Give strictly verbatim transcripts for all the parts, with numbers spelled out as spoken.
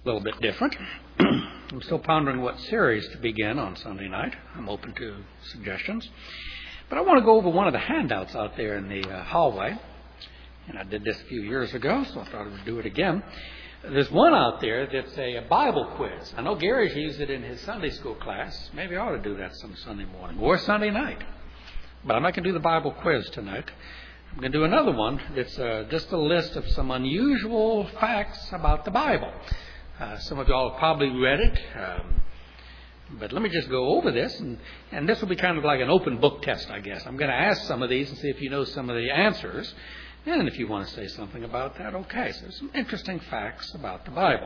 A little bit different. I'm still pondering what series to begin on Sunday night. I'm open to suggestions. But I want to go over one of the handouts out there in the uh, hallway. And I did this a few years ago, so I thought I would do it again. There's one out there that's a, a Bible quiz. I know Gary's used it in his Sunday school class. Maybe I ought to do that some Sunday morning or Sunday night. But I'm not going to do the Bible quiz tonight. I'm going to do another one that's uh, just a list of some unusual facts about the Bible. Uh, some of you all have probably read it, um, but let me just go over this, and, and this will be kind of like an open book test, I guess. I'm going to ask some of these and see if you know some of the answers, and if you want to say something about that, okay. So some interesting facts about the Bible.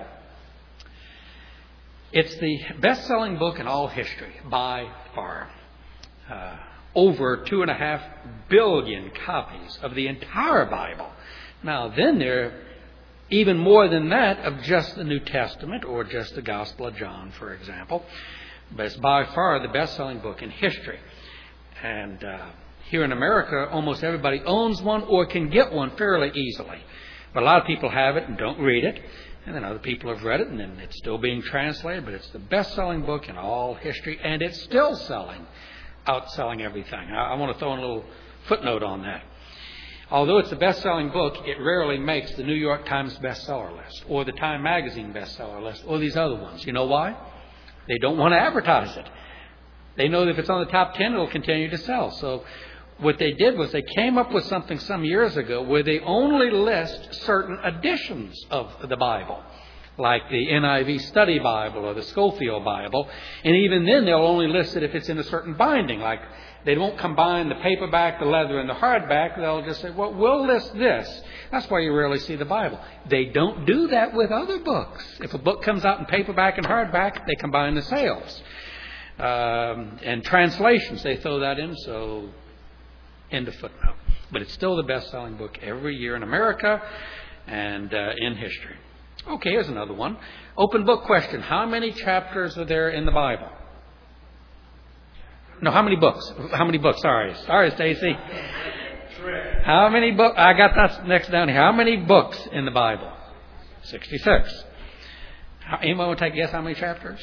It's the best-selling book in all history, by far. Uh, over two and a half billion copies of the entire Bible. Now, then there even more than that of just the New Testament or just the Gospel of John, for example. But it's by far the best-selling book in history. And uh, here in America, almost everybody owns one or can get one fairly easily. But a lot of people have it and don't read it. And then other people have read it, and then it's still being translated. But it's the best-selling book in all history, and it's still selling, outselling everything. I, I want to throw in a little footnote on that. Although it's a best-selling book, it rarely makes the New York Times bestseller list or the Time Magazine bestseller list or these other ones. You know why? They don't want to advertise it. They know that if it's on the top ten, it'll continue to sell. So what they did was they came up with something some years ago where they only list certain editions of the Bible, like the N I V Study Bible or the Schofield Bible. And even then, they'll only list it if it's in a certain binding, like they won't combine the paperback, the leather, and the hardback. They'll just say, well, we'll list this. That's why you rarely see the Bible. They don't do that with other books. If a book comes out in paperback and hardback, they combine the sales. Um, and translations, they throw that in, so end of footnote. But it's still the best-selling book every year in America and uh, in history. Okay, here's another one. Open book question. How many chapters are there in the Bible? No, how many books? How many books? Sorry. Sorry, Stacy. How many books? I got that next down here. How many books in the Bible? sixty-six. How, anyone want to take a guess how many chapters?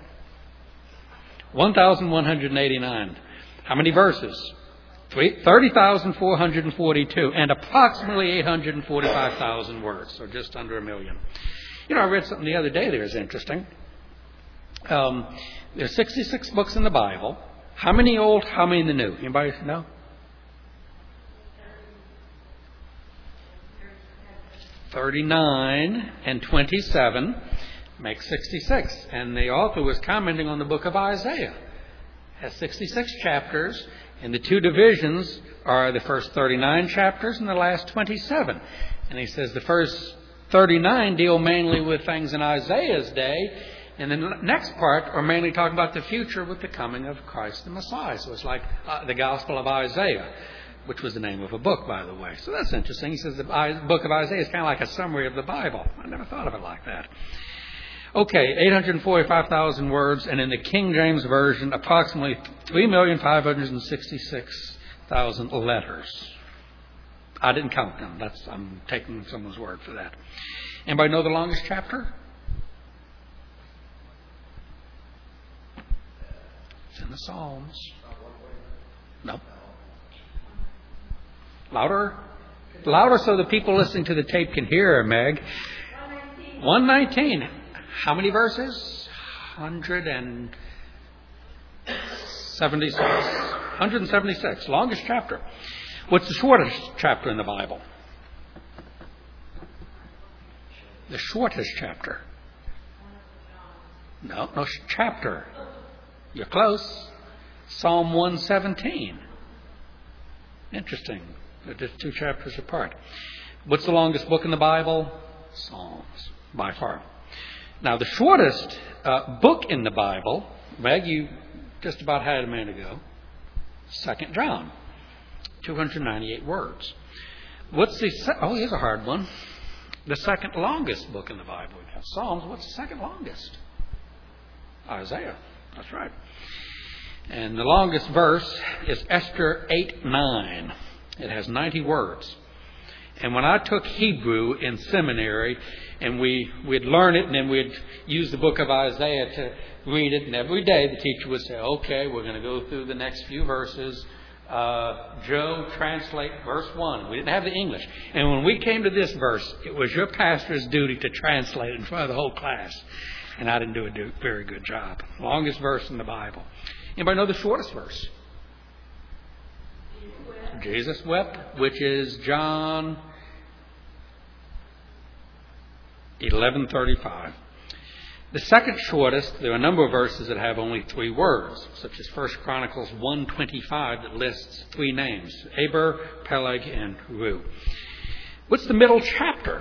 one thousand one hundred eighty-nine. How many verses? thirty thousand four hundred forty-two. And approximately eight hundred forty-five thousand words, so just under a million. You know, I read something the other day that was interesting. Um, there's sixty-six books in the Bible. How many old, how many in the new? Anybody know? thirty-nine and twenty-seven make sixty-six. And the author was commenting on the book of Isaiah. It has sixty-six chapters, and the two divisions are the first thirty-nine chapters and the last twenty-seven. And he says the first thirty-nine deal mainly with things in Isaiah's day, and the next part are mainly talking about the future with the coming of Christ the Messiah. So it's like uh, the Gospel of Isaiah, which was the name of a book, by the way. So that's interesting. He says the book of Isaiah is kind of like a summary of the Bible. I never thought of it like that. Okay, eight hundred forty-five thousand words, and in the King James Version, approximately three million five hundred sixty-six thousand letters. I didn't count them. That's I'm taking someone's word for that. Anybody know the longest chapter? It's in the Psalms. No. Louder? Louder so the people listening to the tape can hear, Meg. one nineteen. How many verses? one hundred seventy-six. one hundred seventy-six. Longest chapter. What's the shortest chapter in the Bible? The shortest chapter. No, no, chapter. You're close. Psalm one seventeen. Interesting. They're just two chapters apart. What's the longest book in the Bible? Psalms, by far. Now, the shortest uh, book in the Bible, Meg, you just about had it a minute ago, Second John, two hundred ninety-eight words. What's the, se- oh, here's a hard one. The second longest book in the Bible. We have Psalms. What's the second longest? Isaiah. That's right. And the longest verse is Esther eight nine. It has ninety words. And when I took Hebrew in seminary, and we, we'd learn it, and then we'd use the book of Isaiah to read it, and every day the teacher would say, okay, we're going to go through the next few verses. Uh, Joe, translate verse one. We didn't have the English. And when we came to this verse, it was your pastor's duty to translate it in front of the whole class. And I didn't do a do, very good job. Longest verse in the Bible. Anybody know the shortest verse? Jesus wept, which is John eleven thirty-five. The second shortest, there are a number of verses that have only three words, such as First Chronicles one twenty-five that lists three names, Eber, Peleg, and Ru. What's the middle chapter?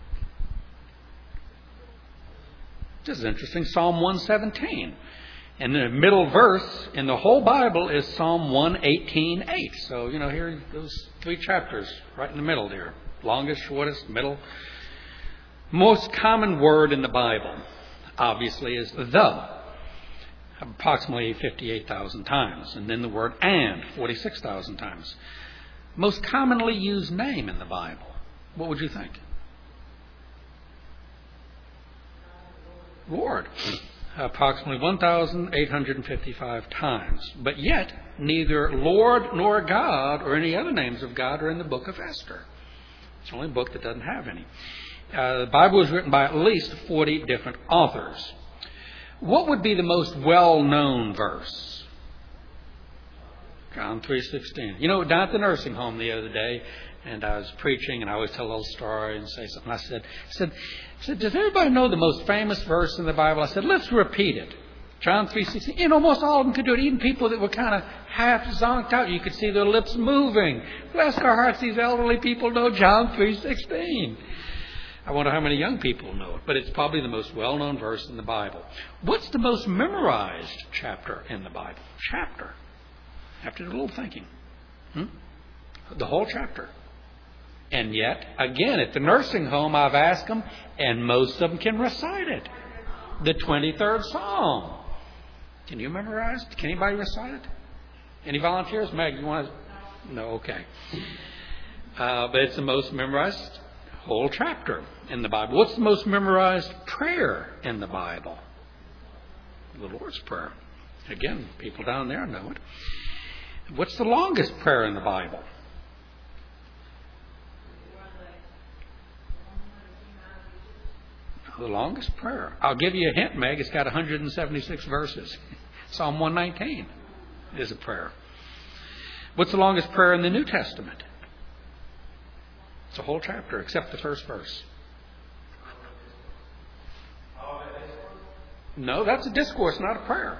This is interesting, Psalm one seventeen. And the middle verse in the whole Bible is Psalm one eighteen eight. So, you know, here are those three chapters right in the middle there. Longest, shortest, middle. Most common word in the Bible, obviously, is the, approximately fifty-eight thousand times. And then the word and, forty-six thousand times. Most commonly used name in the Bible. What would you think? Lord. Approximately one thousand eight hundred fifty-five times. But yet, neither Lord nor God or any other names of God are in the book of Esther. It's the only book that doesn't have any. Uh, the Bible was written by at least forty different authors. What would be the most well-known verse? John three sixteen. You know, down at the nursing home the other day, and I was preaching, and I always tell a little story and say something. I said, I said, I said, does everybody know the most famous verse in the Bible? I said, let's repeat it. John three sixteen. You know, almost all of them could do it. Even people that were kind of half zonked out, you could see their lips moving. Bless our hearts, these elderly people know John three sixteen. I wonder how many young people know it, but it's probably the most well-known verse in the Bible. What's the most memorized chapter in the Bible? Chapter. Have to do a little thinking. Hmm? The whole chapter. And yet, again, at the nursing home, I've asked them, and most of them can recite it. The twenty-third Psalm. Can you memorize it? Can anybody recite it? Any volunteers? Meg, you want to? No, okay. Uh, but it's the most memorized whole chapter in the Bible. What's the most memorized prayer in the Bible? The Lord's Prayer. Again, people down there know it. What's the longest prayer in the Bible? The longest prayer. I'll give you a hint, Meg. It's got one hundred seventy-six verses. Psalm one nineteen is a prayer. What's the longest prayer in the New Testament? It's a whole chapter, except the first verse. No, that's a discourse, not a prayer.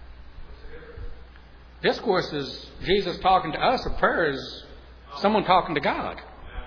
Discourse is Jesus talking to us. A prayer is someone talking to God.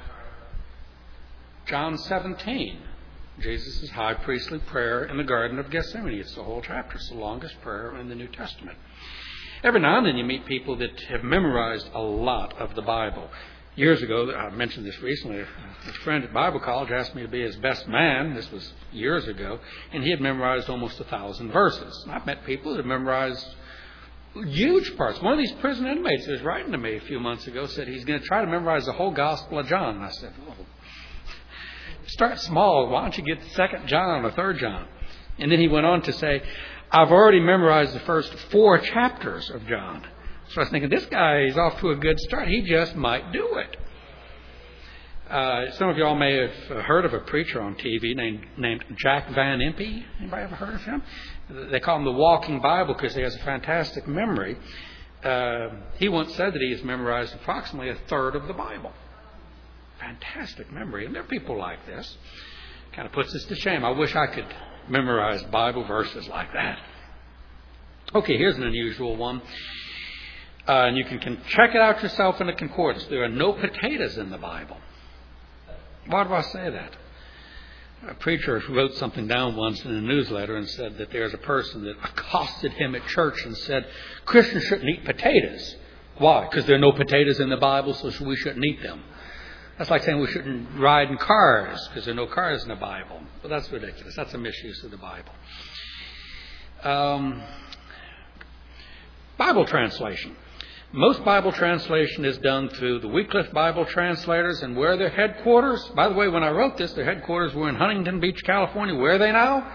John seventeen. Jesus' high priestly prayer in the Garden of Gethsemane. It's the whole chapter. It's the longest prayer in the New Testament. Every now and then you meet people that have memorized a lot of the Bible. Years ago, I mentioned this recently, a friend at Bible college asked me to be his best man. This was years ago. And he had memorized almost a thousand verses. And I've met people that have memorized huge parts. One of these prison inmates was writing to me a few months ago, said he's going to try to memorize the whole Gospel of John. And I said, well, start small. Why don't you get Second John or Third John? And then he went on to say, I've already memorized the first four chapters of John. So I was thinking, this guy is off to a good start. He just might do it. Uh, some of y'all may have heard of a preacher on T V named named Jack Van Impe. Anybody ever heard of him? They call him the Walking Bible because he has a fantastic memory. Uh, he once said that he has memorized approximately a third of the Bible. Fantastic memory. And there are people like this. Kind of puts us to shame. I wish I could memorize Bible verses like that. Okay, here's an unusual one. Uh, and you can, can check it out yourself in the concordance. There are no potatoes in the Bible. Why do I say that? A preacher wrote something down once in a newsletter and said that there's a person that accosted him at church and said, Christians shouldn't eat potatoes. Why? Because there are no potatoes in the Bible, so we shouldn't eat them. That's like saying we shouldn't ride in cars because there are no cars in the Bible. But that's ridiculous. That's a misuse of the Bible. Um, Bible translation. Most Bible translation is done through the Wycliffe Bible translators, and where their headquarters, by the way, when I wrote this, their headquarters were in Huntington Beach, California. Where are they now?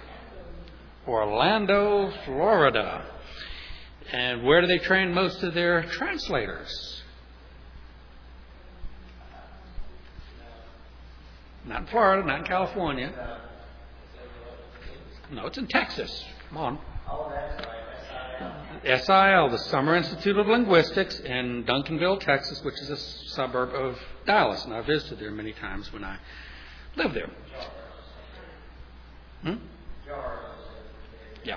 Orlando, Florida. And where do they train most of their translators? Not in Florida, not in California. No, it's in Texas. Come on. S I L, the Summer Institute of Linguistics in Duncanville, Texas, which is a suburb of Dallas. And I visited there many times when I lived there. Hmm? Yeah.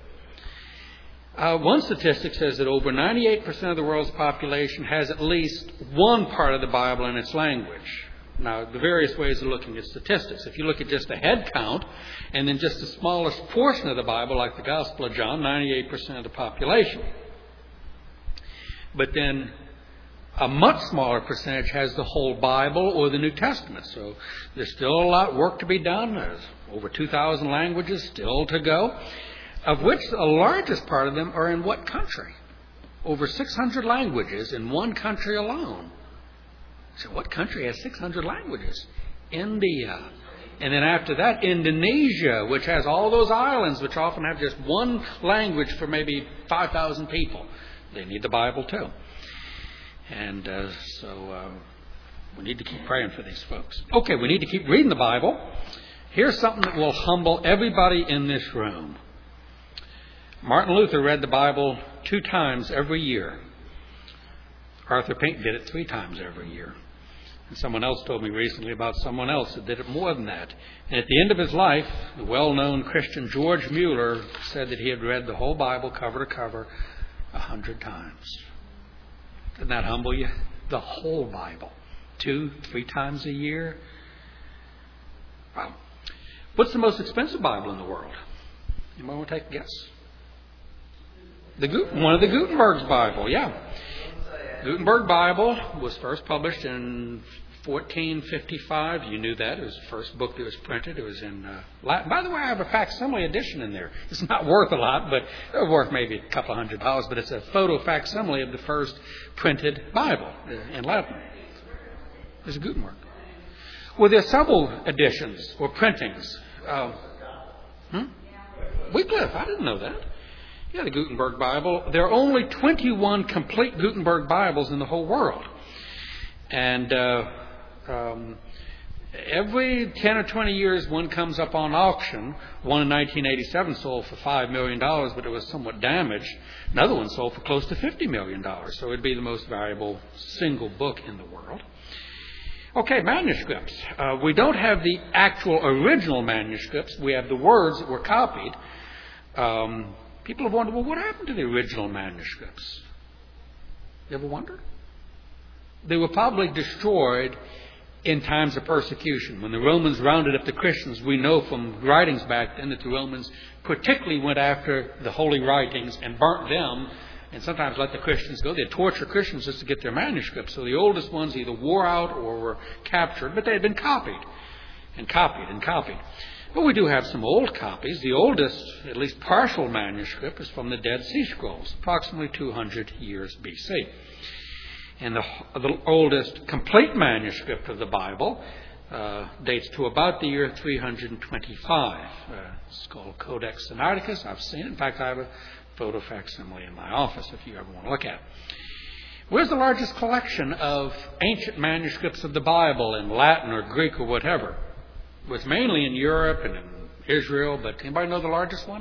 Uh, one statistic says that over ninety-eight percent of the world's population has at least one part of the Bible in its language. Now, the various ways of looking at statistics. If you look at just the head count, and then just the smallest portion of the Bible, like the Gospel of John, ninety-eight percent of the population. But then a much smaller percentage has the whole Bible or the New Testament. So there's still a lot of work to be done. There's over two thousand languages still to go, of which the largest part of them are in what country? Over six hundred languages in one country alone. So what country has six hundred languages? India. And then after that, Indonesia, which has all those islands, which often have just one language for maybe five thousand people. They need the Bible too. And uh, so uh, we need to keep praying for these folks. Okay, we need to keep reading the Bible. Here's something that will humble everybody in this room. Martin Luther read the Bible two times every year. Arthur Pink did it three times every year. And someone else told me recently about someone else that did it more than that. And at the end of his life, the well-known Christian George Mueller said that he had read the whole Bible cover to cover a hundred times. Doesn't that humble you? The whole Bible. Two, three times a year. Wow. What's the most expensive Bible in the world? Anybody want to take a guess? The one of the Gutenberg's Bible, yeah. Gutenberg Bible was first published in fourteen fifty-five. You knew that. It was the first book that was printed. It was in uh, Latin. By the way, I have a facsimile edition in there. It's not worth a lot, but it's worth maybe a couple of hundred dollars. But it's a photo facsimile of the first printed Bible in Latin. It's a Gutenberg. Well, there are several editions or printings. Uh, hmm? Wycliffe, I didn't know that. Yeah, the Gutenberg Bible. There are only twenty-one complete Gutenberg Bibles in the whole world. And uh, um, every ten or twenty years, one comes up on auction. One in nineteen eighty-seven sold for five million dollars, but it was somewhat damaged. Another one sold for close to fifty million dollars. So it would be the most valuable single book in the world. Okay, manuscripts. Uh, we don't have the actual original manuscripts. We have the words that were copied. Um, People have wondered, well, what happened to the original manuscripts? You ever wonder? They were probably destroyed in times of persecution. When the Romans rounded up the Christians, we know from writings back then that the Romans particularly went after the holy writings and burnt them and sometimes let the Christians go. They'd torture Christians just to get their manuscripts. So the oldest ones either wore out or were captured, but they had been copied and copied and copied. But we do have some old copies. The oldest, at least partial manuscript, is from the Dead Sea Scrolls, approximately two hundred years B C. And the, the oldest complete manuscript of the Bible uh, dates to about the year three hundred twenty-five. Uh, it's called Codex Sinaiticus. I've seen it. In fact, I have a photo facsimile in my office if you ever want to look at it. Where's the largest collection of ancient manuscripts of the Bible in Latin or Greek or whatever? It was mainly in Europe and in Israel, but anybody know the largest one?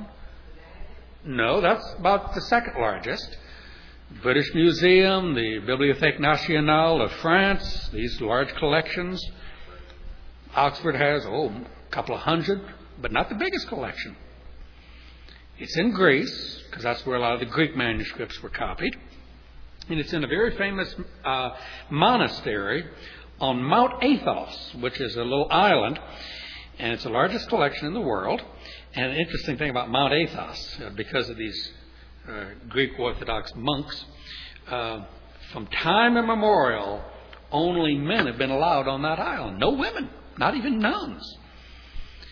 No, that's about the second largest. British Museum, the Bibliothèque Nationale of France, these large collections. Oxford has, oh, a couple of hundred, but not the biggest collection. It's in Greece, because that's where a lot of the Greek manuscripts were copied. And it's in a very famous uh, monastery on Mount Athos, which is a little island, and it's the largest collection in the world. And an interesting thing about Mount Athos, uh, because of these uh, Greek Orthodox monks, uh, from time immemorial, only men have been allowed on that island. No women, not even nuns.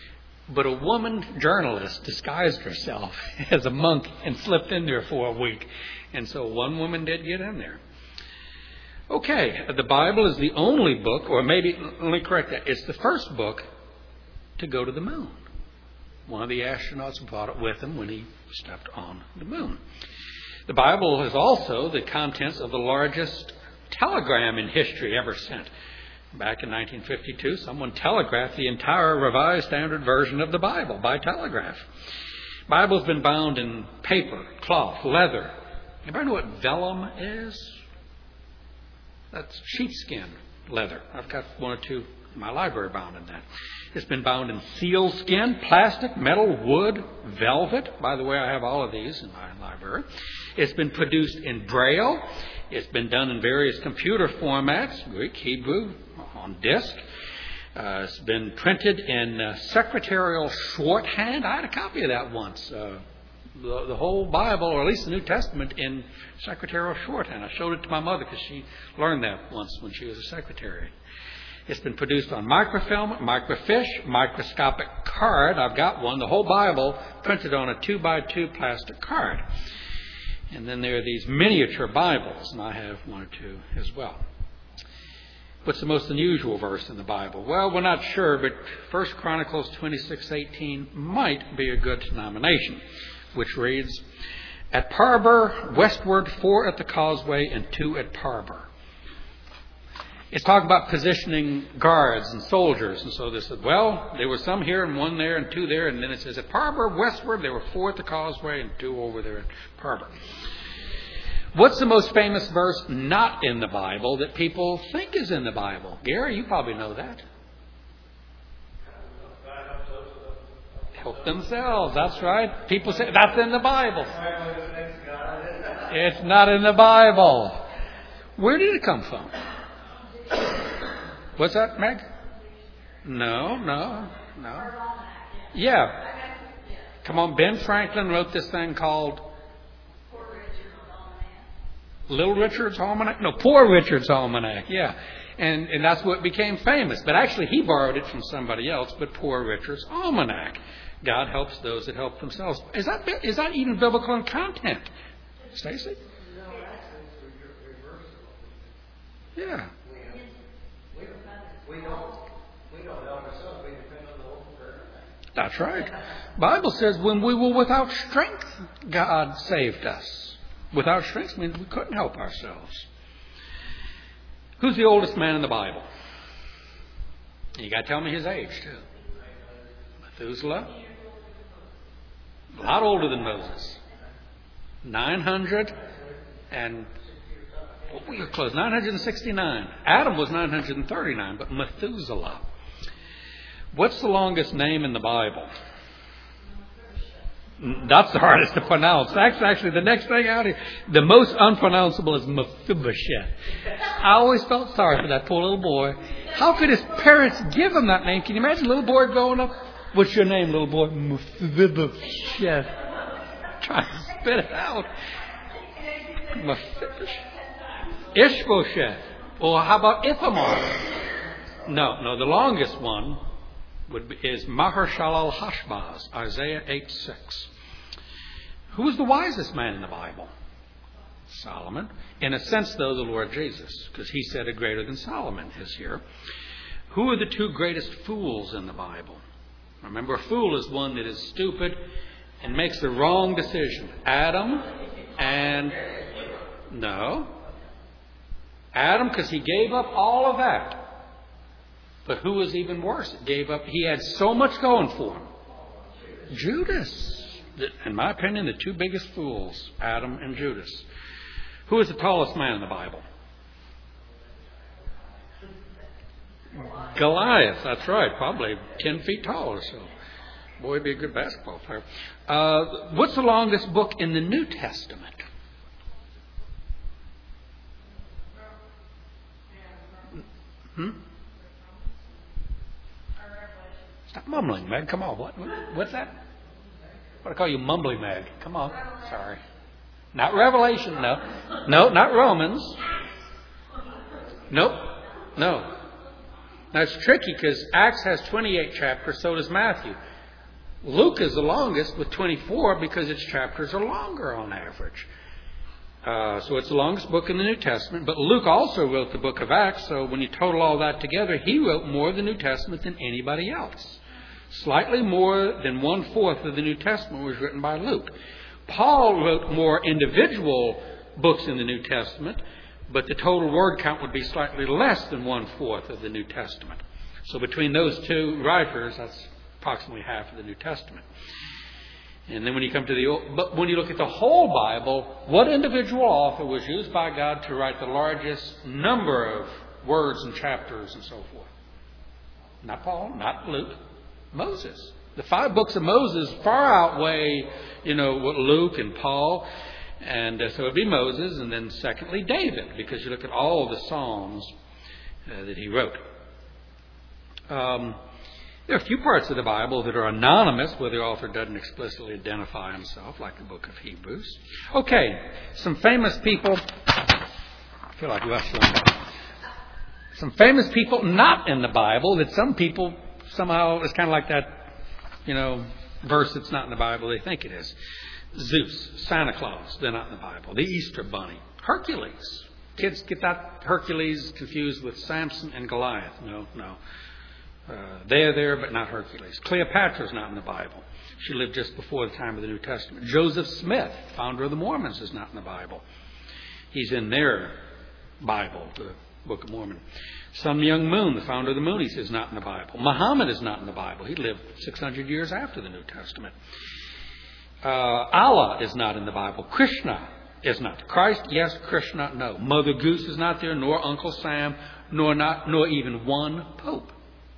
But a woman journalist disguised herself as a monk and slipped in there for a week. And so one woman did get in there. Okay, the Bible is the only book, or maybe, let me correct that, it's the first book to go to the moon. One of the astronauts brought it with him when he stepped on the moon. The Bible is also the contents of the largest telegram in history ever sent. Back in nineteen fifty-two, someone telegraphed the entire Revised Standard Version of the Bible by telegraph. The Bible's been bound in paper, cloth, leather. Anybody know what vellum is? That's sheepskin leather. I've got one or two in my library bound in that. It's been bound in sealskin, plastic, metal, wood, velvet. By the way, I have all of these in my library. It's been produced in Braille. It's been done in various computer formats, Greek, Hebrew, on disk. Uh, it's been printed in uh, secretarial shorthand. I had a copy of that once. Uh, the, the whole Bible, or at least the New Testament, in secretarial shorthand. I showed it to my mother because she learned that once when she was a secretary. It's been produced on microfilm, microfiche, microscopic card. I've got one. The whole Bible printed on a two by two plastic card. And then there are these miniature Bibles, and I have one or two as well. What's the most unusual verse in the Bible? Well, we're not sure, but First Chronicles twenty-six eighteen might be a good nomination, which reads, "At Parber, westward, four at the causeway, and two at Parber." It's talking about positioning guards and soldiers. And so they said, well, there were some here and one there and two there. And then it says, at Parber, westward, there were four at the causeway and two over there at Parber. What's the most famous verse not in the Bible that people think is in the Bible? Gary, you probably know that. Help themselves. That's right. People say, that's in the Bible. It's not in the Bible. Where did it come from? What's that, Meg? No, no, no. Yeah. Come on, Ben Franklin wrote this thing called Little Richard's Almanac? No, Poor Richard's Almanac, yeah. And and that's what became famous. But actually he borrowed it from somebody else, but Poor Richard's Almanac. God helps those that help themselves. Is that is that even biblical in content? Stacy? Yeah. We don't, we don't help ourselves. We depend on the Holy Spirit. That's right. The Bible says when we were without strength, God saved us. Without strength means we couldn't help ourselves. Who's the oldest man in the Bible? You got to tell me his age, too. Methuselah. A lot older than Moses. nine hundred and... We were close. nine hundred sixty-nine. Adam was nine hundred thirty-nine, but Methuselah. What's the longest name in the Bible? That's the hardest to pronounce. That's actually the next thing out here. The most unpronounceable is Mephibosheth. I always felt sorry for that poor little boy. How could his parents give him that name? Can you imagine a little boy growing up? What's your name, little boy? Mephibosheth. Try to spit it out. Mephibosheth. Ishbosheth. Or how about Ithamar? No, no, the longest one would be, is Maher-shalal-Hashbaz, Isaiah eight six. Who was the wisest man in the Bible? Solomon. In a sense, though, the Lord Jesus, because he said a greater than Solomon is here. Who are the two greatest fools in the Bible? Remember, a fool is one that is stupid and makes the wrong decision. Adam and... No. Adam, because he gave up all of that. But who was even worse? It gave up. He had so much going for him. Judas. In my opinion, the two biggest fools, Adam and Judas. Who is the tallest man in the Bible? Goliath. That's right. Probably ten feet tall or so. Boy, he'd be a good basketball player. Uh, what's the longest book in the New Testament? Hmm? Stop mumbling, Meg. Come on. What, what? What's that? What I call you, mumbly Meg. Come on. Sorry. Not Revelation. No. No, not Romans. Nope. No. Now it's tricky because Acts has twenty-eight chapters. So does Matthew. Luke is the longest with twenty-four because its chapters are longer on average. Uh, so it's the longest book in the New Testament. But Luke also wrote the book of Acts. So when you total all that together, he wrote more of the New Testament than anybody else. Slightly more than one-fourth of the New Testament was written by Luke. Paul wrote more individual books in the New Testament, but the total word count would be slightly less than one-fourth of the New Testament. So between those two writers, that's approximately half of the New Testament. And then when you come to the, but when you look at the whole Bible, what individual author was used by God to write the largest number of words and chapters and so forth? Not Paul, not Luke, Moses. The five books of Moses far outweigh, you know, what Luke and Paul, and uh, so it would be Moses, and then secondly David, because you look at all the Psalms uh, that he wrote. Um, There are a few parts of the Bible that are anonymous, where the author doesn't explicitly identify himself, like the book of Hebrews. Okay, some famous people. I feel like wrestling. Some famous people not in the Bible that some people somehow, it's kind of like that, you know, verse that's not in the Bible, they think it is. Zeus, Santa Claus, they're not in the Bible. The Easter Bunny, Hercules. Kids get that Hercules confused with Samson and Goliath. No, no. Uh, they're there, but not Hercules. Cleopatra's not in the Bible. She lived just before the time of the New Testament. Joseph Smith, founder of the Mormons, is not in the Bible. He's in their Bible, the Book of Mormon. Sun Myung Moon, the founder of the Moonies, is not in the Bible. Muhammad is not in the Bible. He lived six hundred years after the New Testament. Uh, Allah is not in the Bible. Krishna is not. Christ, yes. Krishna, no. Mother Goose is not there, nor Uncle Sam, nor not, nor even one pope.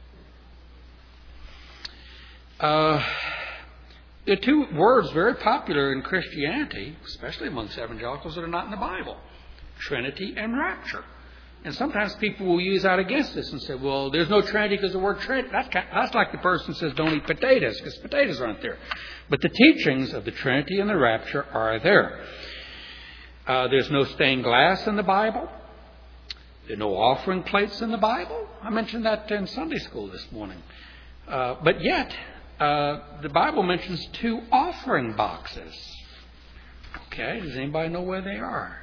Uh, there are two words very popular in Christianity, especially amongst evangelicals, that are not in the Bible. Trinity and rapture. And sometimes people will use that against us and say, well, there's no Trinity because the word Trinity. That's, kind of, that's like the person says don't eat potatoes because potatoes aren't there. But the teachings of the Trinity and the rapture are there. Uh, there's no stained glass in the Bible. There are no offering plates in the Bible. I mentioned that in Sunday school this morning. Uh, but yet, uh, the Bible mentions two offering boxes. Okay, does anybody know where they are?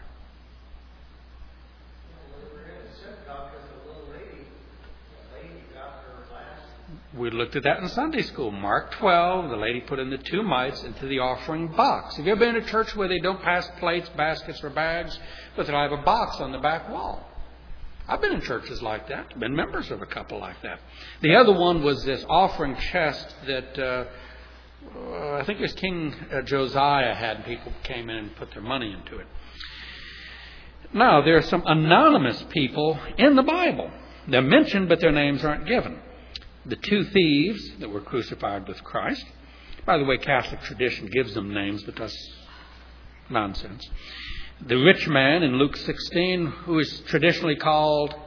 We looked at that in Sunday school. Mark twelve, the lady put in the two mites into the offering box. Have you ever been in a church where they don't pass plates, baskets, or bags, but they'll have a box on the back wall? I've been in churches like that. I've been members of a couple like that. The other one was this offering chest that uh, uh, I think it was King uh, Josiah had. People came in and put their money into it. Now, there are some anonymous people in the Bible. They're mentioned, but their names aren't given. The two thieves that were crucified with Christ. By the way, Catholic tradition gives them names, but that's nonsense. The rich man in Luke sixteen, who is traditionally called...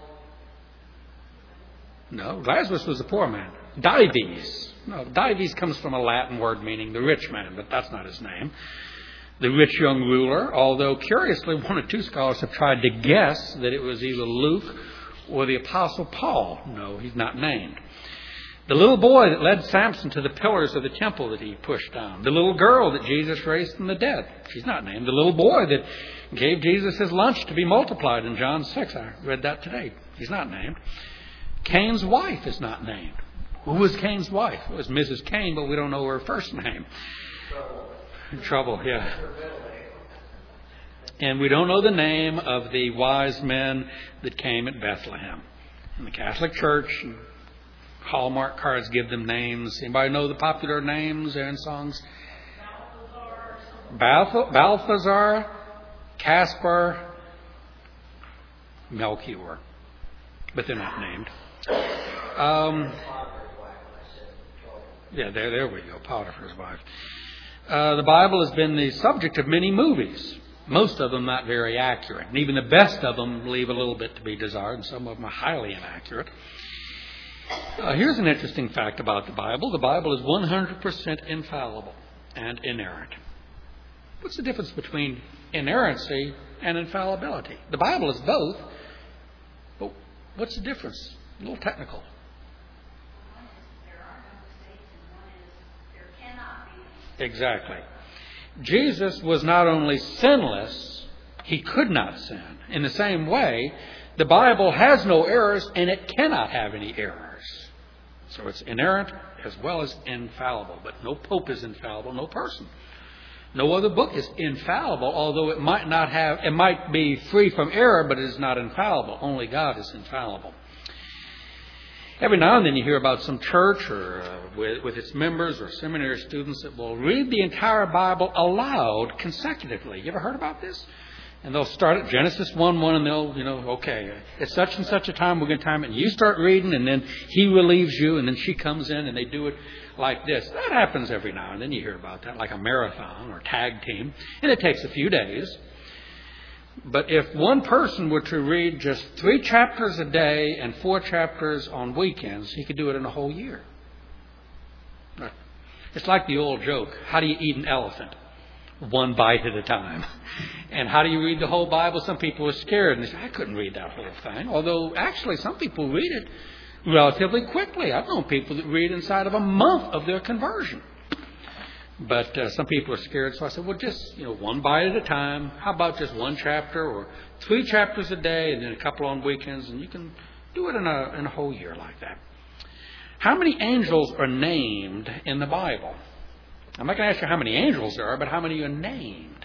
No, Lazarus was the poor man. Dives. No, Dives comes from a Latin word meaning the rich man, but that's not his name. The rich young ruler, although curiously one or two scholars have tried to guess that it was either Luke or the Apostle Paul. No, he's not named. The little boy that led Samson to the pillars of the temple that he pushed down. The little girl that Jesus raised from the dead. She's not named. The little boy that gave Jesus his lunch to be multiplied in John six. I read that today. He's not named. Cain's wife is not named. Who was Cain's wife? It was Missus Cain, but we don't know her first name. Trouble. Trouble, yeah. And we don't know the name of the wise men that came at Bethlehem. In the Catholic Church, Hallmark cards give them names. Anybody know the popular names and songs? Balthazar, Balthazar, Caspar, Melchior. But they're not named. Um, yeah, there, there we go. Potiphar's wife. Uh, the Bible has been the subject of many movies. Most of them not very accurate. And even the best of them leave a little bit to be desired, and some of them are highly inaccurate. Uh, here's an interesting fact about the Bible. The Bible is one hundred percent infallible and inerrant. What's the difference between inerrancy and infallibility? The Bible is both, but what's the difference? A little technical. One is there are no mistakes, and one is there can Exactly. Jesus was not only sinless, he could not sin. In the same way, the Bible has no errors and it cannot have any errors. So it's inerrant as well as infallible. But no pope is infallible, no person. No other book is infallible, although it might not have, it might be free from error, but it is not infallible. Only God is infallible. Every now and then you hear about some church or uh, with, with its members or seminary students that will read the entire Bible aloud consecutively. You ever heard about this? And they'll start at Genesis one one and they'll, you know, okay, at such and such a time we're going to time it. And you start reading and then he relieves you and then she comes in and they do it like this. That happens every now and then. You hear about that, like a marathon or tag team. And it takes a few days. But if one person were to read just three chapters a day and four chapters on weekends, he could do it in a whole year. It's like the old joke, how do you eat an elephant? One bite at a time. And how do you read the whole Bible? Some people are scared and they say, I couldn't read that whole thing. Although actually some people read it relatively quickly. I've known people that read inside of a month of their conversion. But uh, some people are scared, so I said, well, just, you know, one bite at a time. How about just one chapter or three chapters a day and then a couple on weekends, and you can do it in a, in a whole year like that. How many angels are named in the Bible? I'm not going to ask you how many angels there are, but how many are named?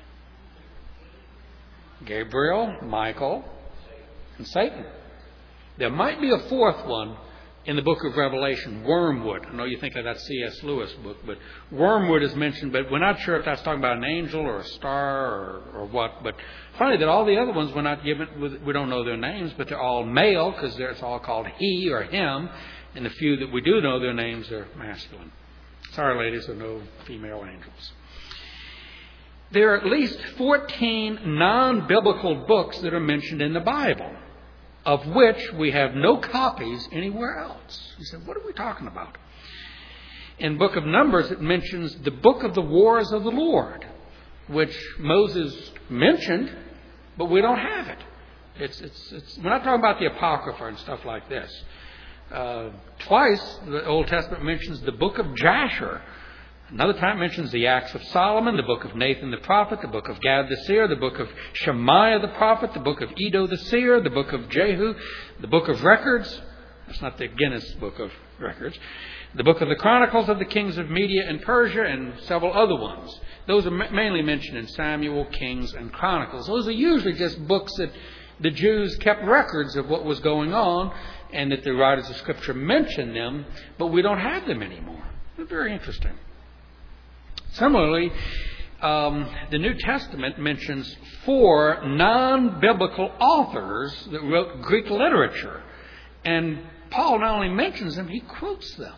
Gabriel, Michael, and Satan. There might be a fourth one in the book of Revelation, Wormwood. I know you think of that C S Lewis book, but Wormwood is mentioned, but we're not sure if that's talking about an angel or a star or, or what. But funny that all the other ones we're not given, we don't know their names, but they're all male because it's all called he or him. And the few that we do know their names are masculine. Sorry, ladies, there are no female angels. There are at least fourteen non-biblical books that are mentioned in the Bible, of which we have no copies anywhere else. You said, what are we talking about? In the book of Numbers, it mentions the book of the wars of the Lord, which Moses mentioned, but we don't have it. It's, it's, it's, we're not talking about the Apocrypha and stuff like this. Uh, twice, the Old Testament mentions the book of Jasher. Another time it mentions the Acts of Solomon, the book of Nathan the prophet, the book of Gad the seer, the book of Shemaiah the prophet, the book of Edo the seer, the book of Jehu, the book of Records. That's not the Guinness book of records. The book of the Chronicles of the kings of Media and Persia, and several other ones. Those are mainly mentioned in Samuel, Kings, and Chronicles. Those are usually just books that the Jews kept records of what was going on, and that the writers of Scripture mentioned them, but we don't have them anymore. They're very interesting. Similarly, um, the New Testament mentions four non-biblical authors that wrote Greek literature. And Paul not only mentions them, he quotes them.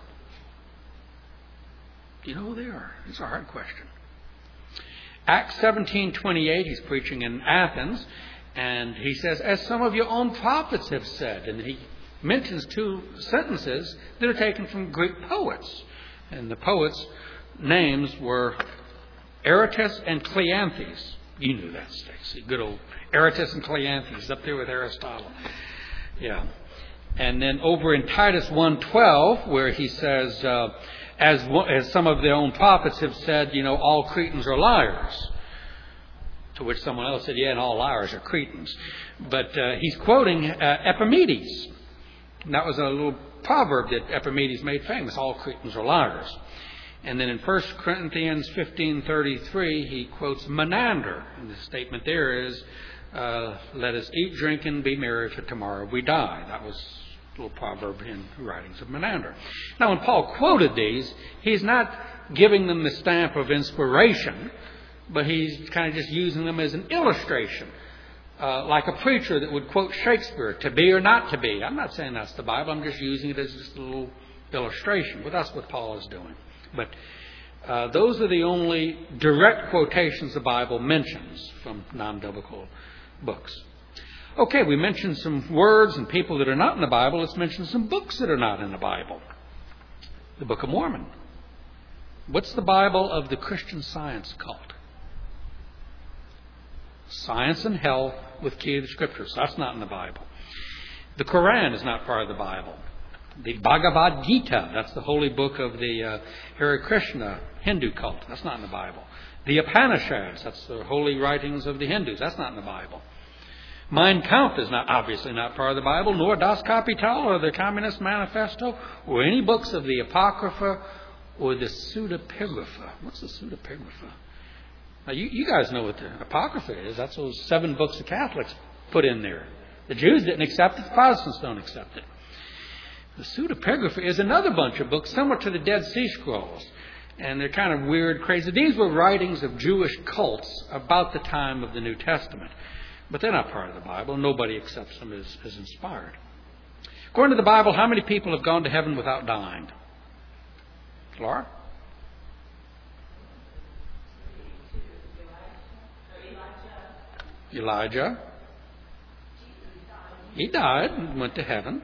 Do you know who they are? It's a hard question. Acts seventeen twenty-eight, he's preaching in Athens, and he says, as some of your own prophets have said. And he mentions two sentences that are taken from Greek poets. And the poets' names were Aratus and Cleanthes. You knew that, Stacy. Good old Aratus and Cleanthes, up there with Aristotle. Yeah. And then over in Titus one twelve, where he says, uh, as, as some of their own prophets have said, you know, all Cretans are liars. To which someone else said, yeah, and all liars are Cretans. But uh, he's quoting uh, Epimedes. And that was a little proverb that Epimedes made famous. All Cretans are liars. And then in First Corinthians fifteen thirty-three, he quotes Menander. And the statement there is, uh, let us eat, drink, and be merry, for tomorrow we die. That was a little proverb in the writings of Menander. Now, when Paul quoted these, he's not giving them the stamp of inspiration, but he's kind of just using them as an illustration. Uh, like a preacher that would quote Shakespeare, to be or not to be. I'm not saying that's the Bible. I'm just using it as just a little illustration. But that's what Paul is doing. But uh, those are the only direct quotations the Bible mentions from non-biblical books. Okay, we mentioned some words and people that are not in the Bible. Let's mention some books that are not in the Bible. The Book of Mormon. What's the Bible of the Christian Science cult? Science and Health with Key of the Scriptures. That's not in the Bible. The Quran is not part of the Bible. The Bhagavad Gita, that's the holy book of the uh, Hare Krishna Hindu cult. That's not in the Bible. The Upanishads, that's the holy writings of the Hindus. That's not in the Bible. Mein Kampf is not obviously not part of the Bible, nor Das Kapital or the Communist Manifesto, or any books of the Apocrypha or the Pseudepigrapha. What's the Pseudepigrapha? Now, you, you guys know what the Apocrypha is. That's those seven books the Catholics put in there. The Jews didn't accept it. The Protestants don't accept it. The Pseudepigrapha is another bunch of books similar to the Dead Sea Scrolls. And they're kind of weird, crazy. These were writings of Jewish cults about the time of the New Testament. But they're not part of the Bible. Nobody accepts them as, as inspired. According to the Bible, how many people have gone to heaven without dying? Laura? Elijah. He died and went to heaven.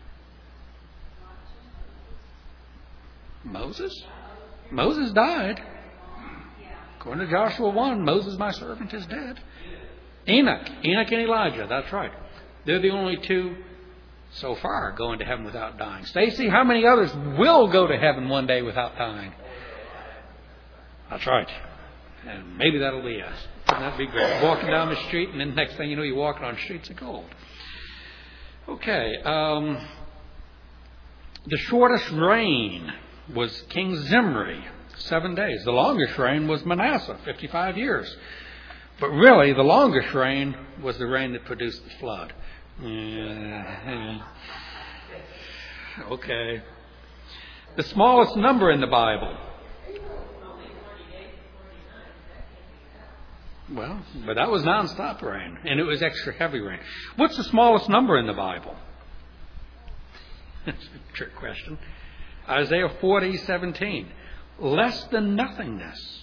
Moses? Moses died. According to Joshua one, Moses, my servant, is dead. Enoch. Enoch and Elijah. That's right. They're the only two so far going to heaven without dying. Stacy, how many others will go to heaven one day without dying? That's right. And maybe that'll be us. Wouldn't that be great? Walking down the street, and then next thing you know, you're walking on streets of gold. Okay. Um, the shortest reign was King Zimri, seven days. The longest reign was Manasseh, fifty-five years. But really, the longest reign was the reign that produced the flood. Okay. The smallest number in the Bible. Well, but that was non-stop rain, and it was extra heavy rain. What's the smallest number in the Bible? That's a trick question. Isaiah forty seventeen. Less than nothingness.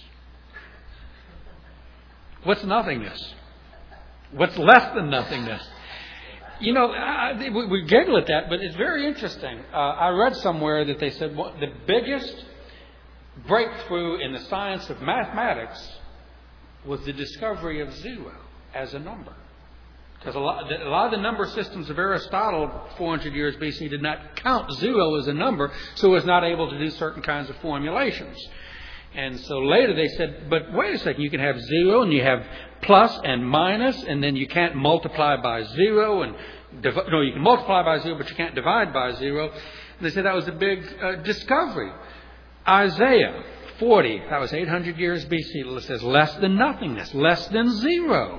What's nothingness? What's less than nothingness? You know, I, we, we giggle at that, but it's very interesting. Uh, I read somewhere that they said well, the biggest breakthrough in the science of mathematics was the discovery of zero as a number. Because a lot, a lot of the number systems of Aristotle, four hundred years B C, did not count zero as a number, so was not able to do certain kinds of formulations. And so later they said, but wait a second, you can have zero and you have plus and minus, and then you can't multiply by zero. and div- No, you can multiply by zero, but you can't divide by zero. And they said that was a big uh, discovery. Isaiah forty, that was eight hundred years B C, it says less than nothingness, less than zero.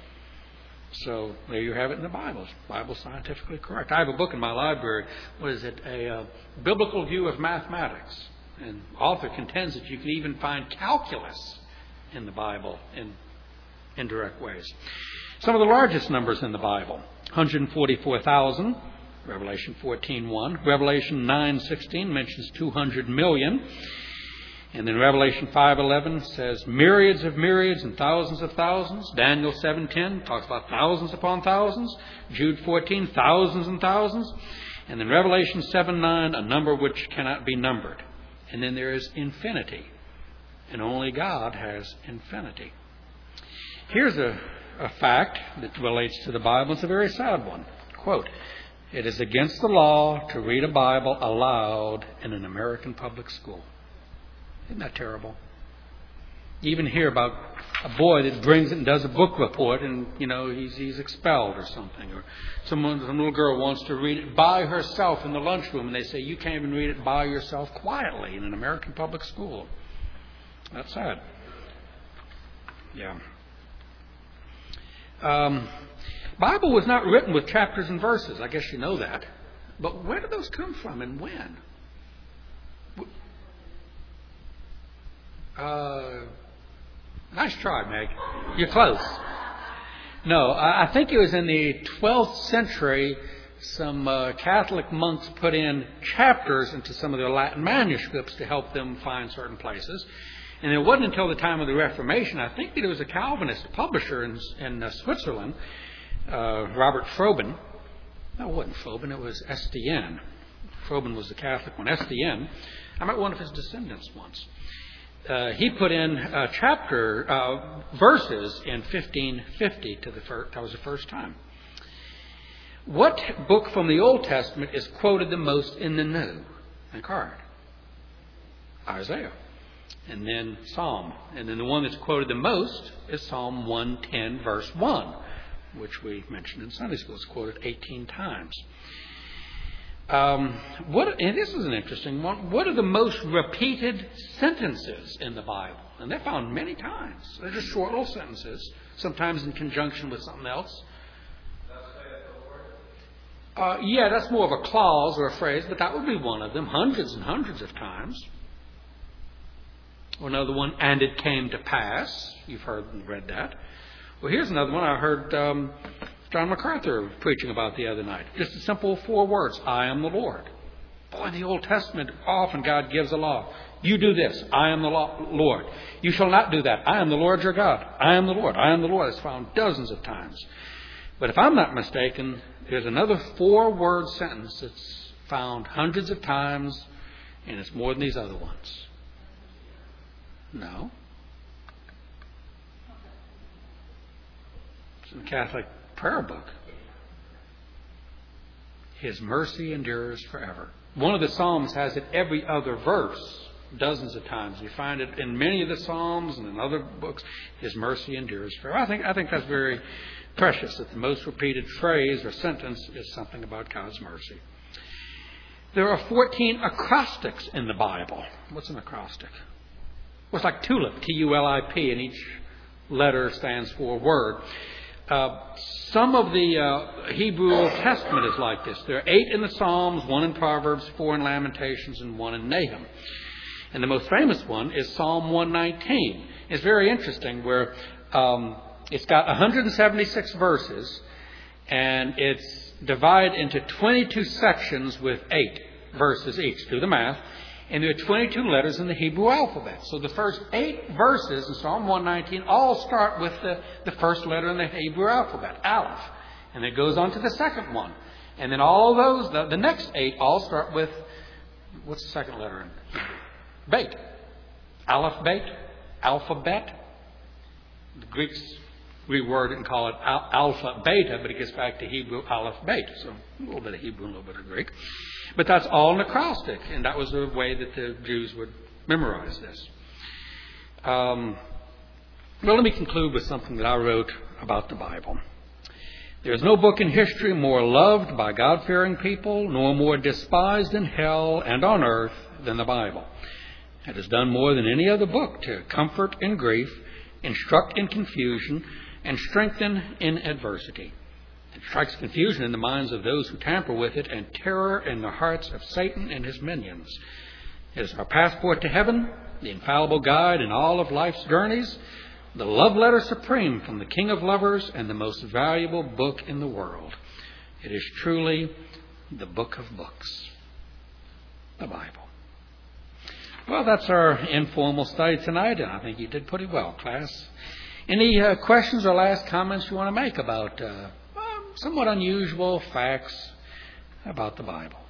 So there you have it in the Bible. It's Bible scientifically correct. I have a book in my library. What is it? A uh, biblical view of mathematics. And the author contends that you can even find calculus in the Bible in indirect ways. Some of the largest numbers in the Bible. one hundred forty-four thousand, Revelation fourteen one. Revelation nine sixteen mentions two hundred million. And then Revelation five eleven says myriads of myriads and thousands of thousands. Daniel seven ten talks about thousands upon thousands. Jude fourteen, thousands and thousands. And then Revelation seven nine, a number which cannot be numbered. And then there is infinity. And only God has infinity. Here's a, a fact that relates to the Bible. It's a very sad one. Quote, it is against the law to read a Bible aloud in an American public school. Isn't that terrible? You even hear about a boy that brings it and does a book report and, you know, he's he's expelled or something. Or someone, some little girl wants to read it by herself in the lunchroom and they say, you can't even read it by yourself quietly in an American public school. That's sad. Yeah. Um, Bible was not written with chapters and verses. I guess you know that. But where did those come from and when? Uh, nice try, Meg. You're close. No, I think it was in the twelfth century. Some uh, Catholic monks put in chapters into some of their Latin manuscripts to help them find certain places. And it wasn't until the time of the Reformation, I think that it was a Calvinist publisher in, in uh, Switzerland, uh, Robert Froben. No, it wasn't Froben, it was Estienne. Froben was the Catholic one. Estienne. I met one of his descendants once. Uh, he put in uh, chapter uh, verses in fifteen fifty to the first, that was the first time. What book from the Old Testament is quoted the most in the New? Think hard. Isaiah. And then Psalm. And then the one that's quoted the most is Psalm one ten, verse one, which we mentioned in Sunday school. It's quoted eighteen times. Um, what, and this is an interesting one. What are the most repeated sentences in the Bible? And they're found many times. They're just short little sentences, sometimes in conjunction with something else. Uh, yeah, that's more of a clause or a phrase, but that would be one of them, hundreds and hundreds of times. Or another one, and it came to pass. You've heard and read that. Well, here's another one I heard um, John MacArthur preaching about the other night. Just a simple four words, I am the Lord. Boy, in the Old Testament, often God gives a law. You do this, I am the Lord. You shall not do that, I am the Lord your God. I am the Lord, I am the Lord. It's found dozens of times. But if I'm not mistaken, there's another four-word sentence that's found hundreds of times, and it's more than these other ones. No. It's in the Catholic prayer book. His mercy endures forever. One of the Psalms has it every other verse, dozens of times. You find it in many of the Psalms and in other books. His mercy endures forever. I think I think that's very precious, that the most repeated phrase or sentence is something about God's mercy. There are fourteen acrostics in the Bible. What's an acrostic? Well, it's like tulip, T U L I P, and each letter stands for a word. Uh, some of the uh, Hebrew Old Testament is like this. There are eight in the Psalms, one in Proverbs, four in Lamentations, and one in Nahum. And the most famous one is Psalm one nineteen. It's very interesting, where um, it's got one hundred seventy-six verses, and it's divided into twenty-two sections with eight verses each. Do the math. And there are twenty-two letters in the Hebrew alphabet. So the first eight verses in Psalm one nineteen all start with the, the first letter in the Hebrew alphabet, Aleph. And it goes on to the second one. And then all those, the, the next eight all start with, what's the second letter in Hebrew? Beit. Aleph, Beit, alphabet. The Greeks reword it and call it al- alpha, beta, but it gets back to Hebrew, Aleph, Beit. So a little bit of Hebrew, a little bit of Greek. But that's all an acrostic, and that was the way that the Jews would memorize this. Um, well, let me conclude with something that I wrote about the Bible. There is no book in history more loved by God-fearing people, nor more despised in hell and on earth than the Bible. It has done more than any other book to comfort in grief, instruct in confusion, and strengthen in adversity. It strikes confusion in the minds of those who tamper with it, and terror in the hearts of Satan and his minions. It is our passport to heaven, the infallible guide in all of life's journeys, the love letter supreme from the King of Lovers, and the most valuable book in the world. It is truly the book of books, the Bible. Well, that's our informal study tonight, and I think you did pretty well, class. Any uh, questions or last comments you want to make about uh, somewhat unusual facts about the Bible?